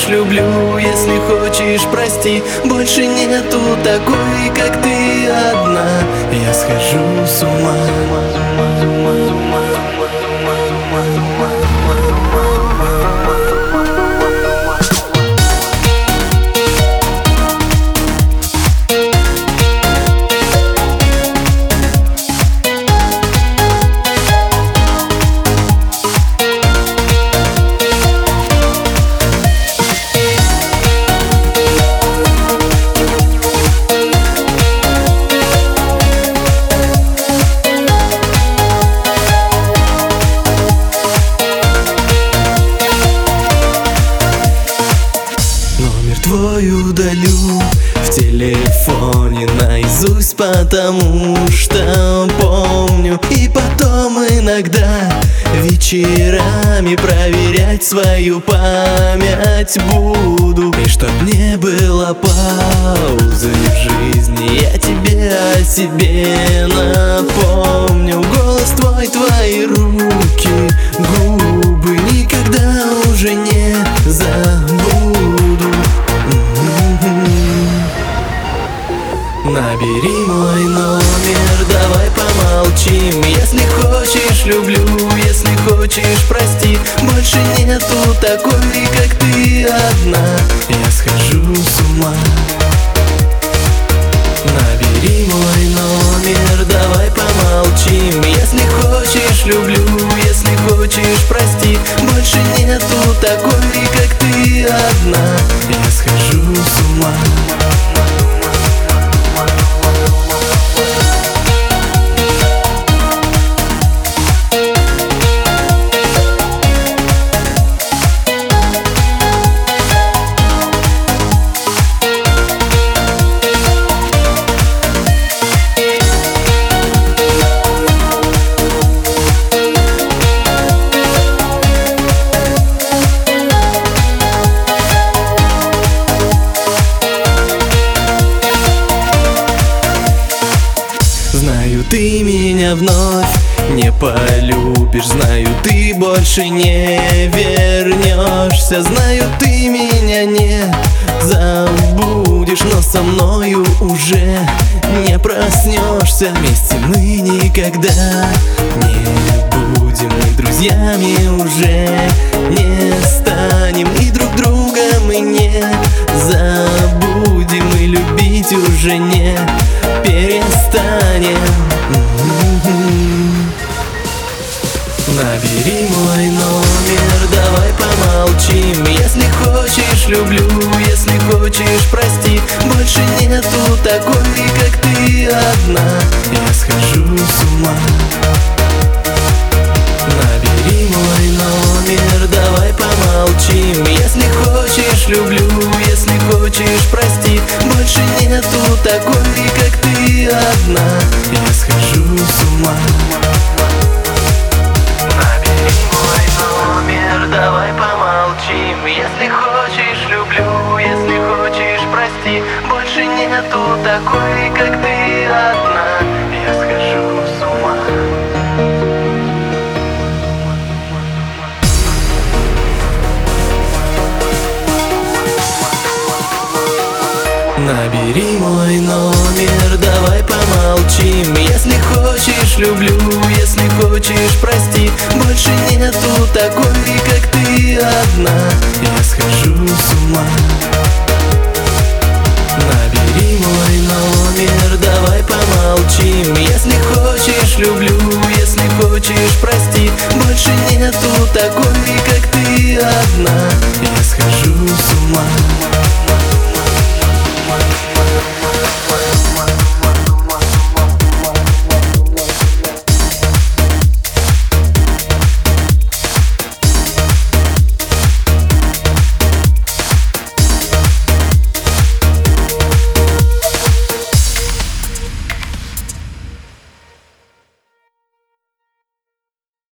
хочешь, люблю, если хочешь, прости. Больше нету такой, как ты одна. Я схожу с ума. Твой удалю в телефоне наизусть, потому что помню. И потом иногда вечерами проверять свою память буду. И чтоб не было паузы в жизни, я тебе о себе напомню. Голос твой, твои руки, губы никогда уже не забуду. Набери мой номер, давай помолчим. Если хочешь, люблю, если хочешь, прости. Больше нету такой, как ты одна. Я схожу с ума. Набери мой номер, давай помолчим. Если хочешь, люблю, если хочешь, прости. Больше нету такой, как ты одна. Я схожу с ума. Знаю, ты меня вновь не полюбишь. Знаю, ты больше не вернешься. Знаю, ты меня не забудешь. Но со мною уже не проснешься. Вместе мы никогда не будем. Мы друзьями уже не станем. И друг друга мы не забудем. И любить уже не перестанем. Набери мой номер, давай помолчим. Если хочешь, люблю, если хочешь, прости. Больше нету такой, как ты одна. Я схожу с ума. Набери мой номер, давай помолчим. Если хочешь, люблю, если хочешь, прости. Больше нету такой, как ты одна. Я схожу с ума. Набери мой номер, давай помолчим. Если хочешь, люблю, если хочешь, прости. Больше нету такой, как ты одна. Я схожу с ума. Набери мой номер, давай помолчим. Если хочешь, люблю, если хочешь, прости. Больше нету такой, как ты одна. Я схожу с ума.